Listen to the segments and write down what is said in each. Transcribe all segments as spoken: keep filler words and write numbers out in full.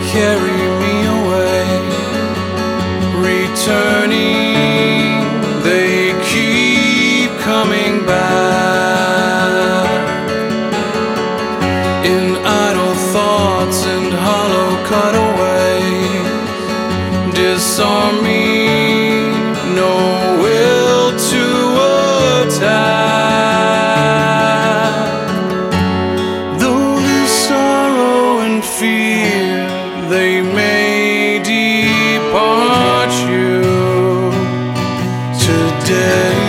carry me away. Returning, they keep coming back. In idle thoughts and hollow cutaways, disarm me, no will to attack. Though the sorrow and fear, they may depart you. Today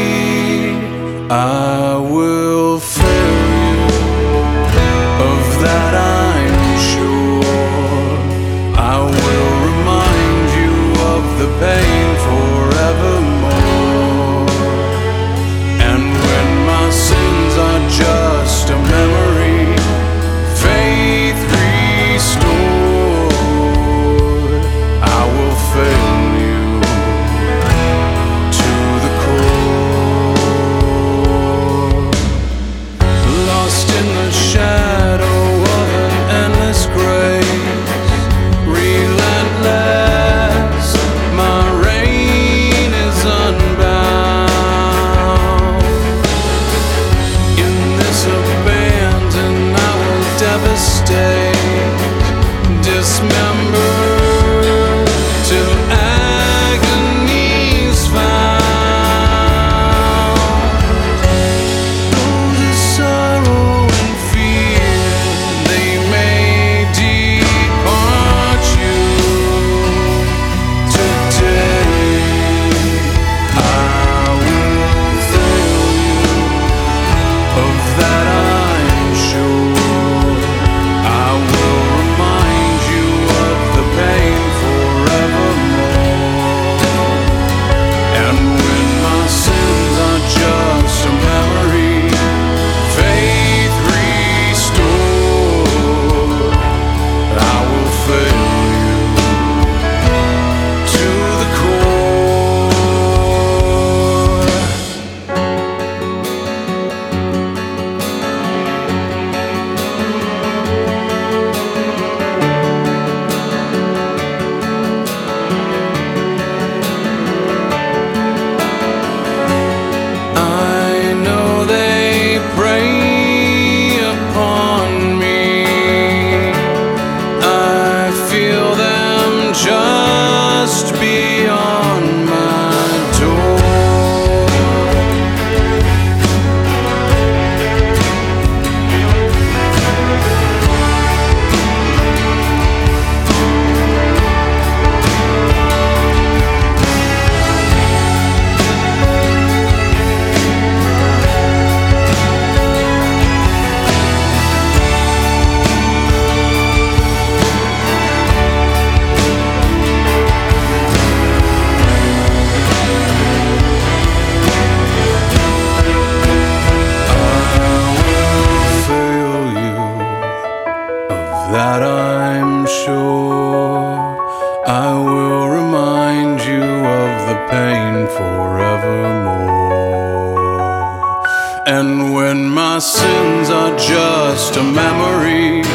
I will fail you, of that I'm sure. I will remind you of the pain forevermore. And when my sins are just a memory, faith restored, I will fail you to the core. Lost in the shadow of an endless grace, relentless, my reign is unbound. In this abandon I will devastate, dismember, till agony's found. Though the sorrow and fear, they may depart you. Today I will fail you, of that I'm sure. I will remind you of the pain forevermore. And when my sins are just a memory, faith restored, I will fail you to the core. I know they prey upon me. I feel them just beyond my door. That I'm sure. I will remind you of the pain forevermore. And when my sins are just a memory,